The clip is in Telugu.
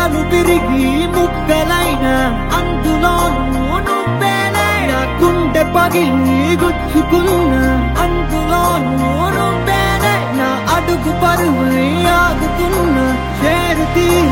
రెక్కలు విరిగి ముక్కలైనా అందులోనూ నువ్వేలే. నా గుండె పగిలి గుచ్చుకున్నా అందులోనూ నువ్వేలే. నా అడుగు పరువై ఆగుతున్నా చేరు తీర